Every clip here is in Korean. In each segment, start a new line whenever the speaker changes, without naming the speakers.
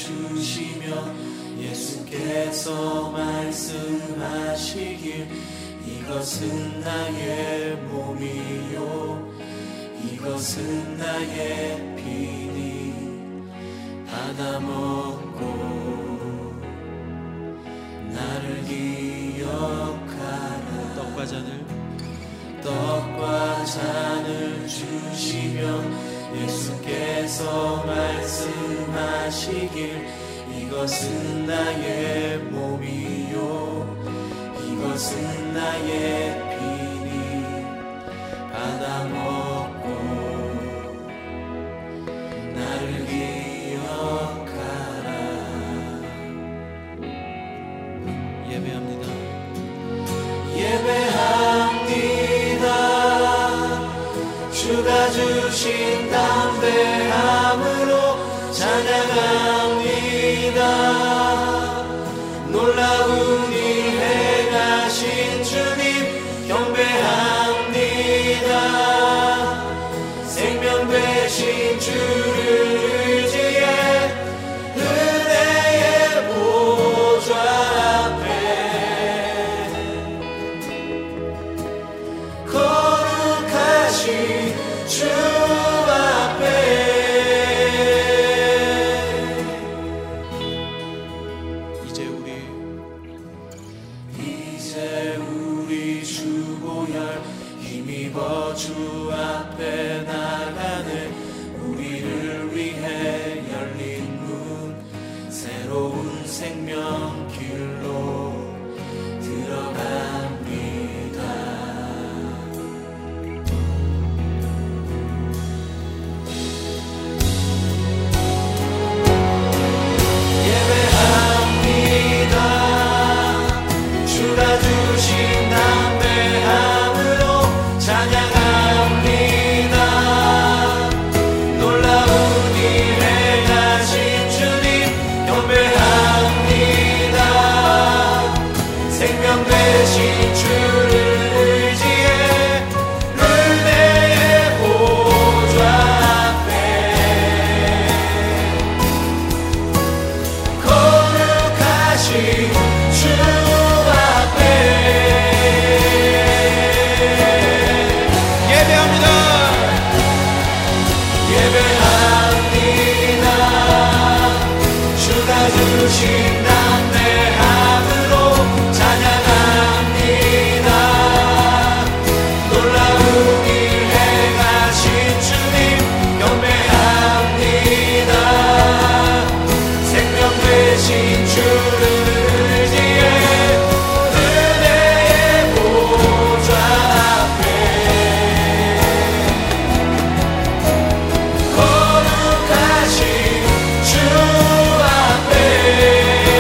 주시며 예수께서 말씀하시길 이것은 나의 몸이요 이것은 나의 피니 받아 먹고 나를 기억하라. 떡과 잔을 주시며 예수께서 말씀하시길 이것은 나의 몸이요 이것은 나의 피니 받아 먹고 나를 기억하라. 예배합니다. 주가 주신 담대함으로 찬양합니다. 놀라운 일 행하신 주님 경배합니다. 생명 되신 주를 의지해 은혜의 보좌 앞에 거룩하신 주 앞에 이제 우리 주보혈 힘입어 주 앞에 나가네. 우리를 위해 열린 문 새로운 생명 길로 들어갑니다. 예배합니다. 주가 주신 담대함으로 찬양합니다. 놀라운 일 행하신 주님 경배합니다. 생명 되신 주를 의지해 은혜의 보좌 앞에 거룩하신 주 앞에 예배합니다. 주가 주신 담대함으로 찬양합니다. 놀라운 일 행하신 주님 경배합니다. 생명 되신 주를 의지해 은혜의 보좌 앞에 거룩하신 주 앞에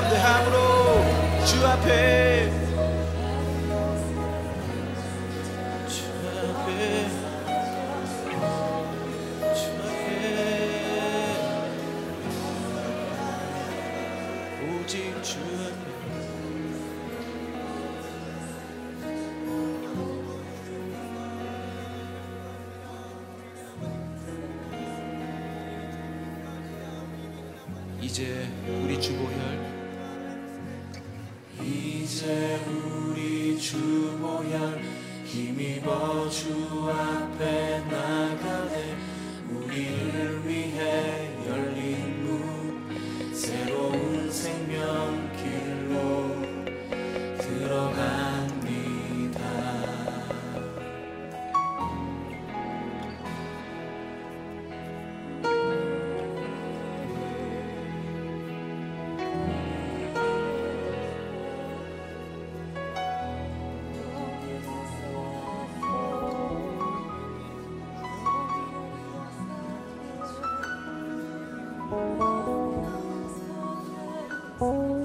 담대함으로 주 앞에 오직 주 앞에 이제 우리 주보혈
이제 우리 주보혈 힘입어 주 앞에 나가네. 우리를 위해 열린 문 새로운 생명길로 들어갑니다.
Oh